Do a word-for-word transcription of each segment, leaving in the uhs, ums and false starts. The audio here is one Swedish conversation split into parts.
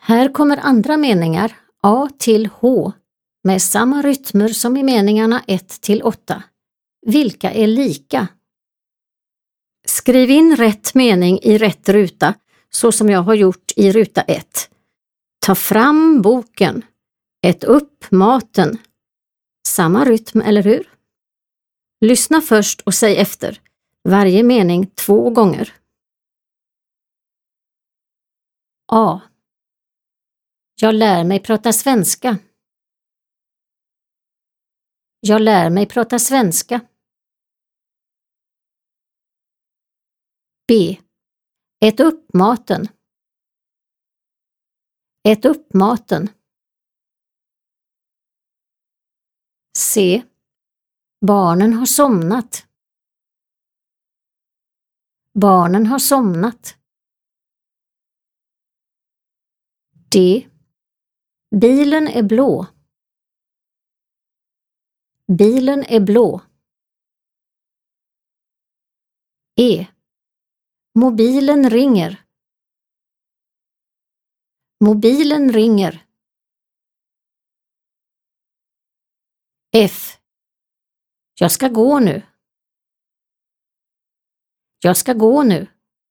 Här kommer andra meningar A till H med samma rytmer som i meningarna ett till åtta. Vilka är lika? Skriv in rätt mening i rätt ruta så som jag har gjort i ruta ett. Ta fram boken. Ät upp maten. Samma rytm, eller hur? Lyssna först och säg efter. Varje mening två gånger. A. Jag lär mig prata svenska. Jag lär mig prata svenska. B. Ät upp maten. Ät upp maten. C. Barnen har somnat. Barnen har somnat. D. Bilen är blå. Bilen är blå. E. Mobilen ringer. Mobilen ringer. F. Jag ska gå nu. Jag ska gå nu.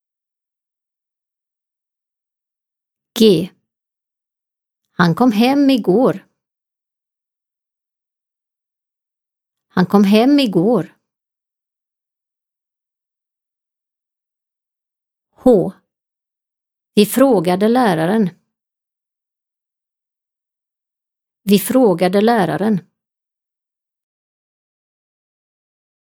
G. Han kom hem igår. Han kom hem igår. H. Vi frågade läraren. Vi frågade läraren.